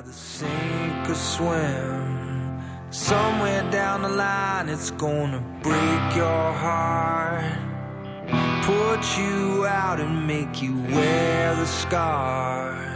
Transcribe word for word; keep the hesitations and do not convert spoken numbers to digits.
Either sink or swim. Somewhere down the line it's gonna break your heart, put you out and make you wear the scars.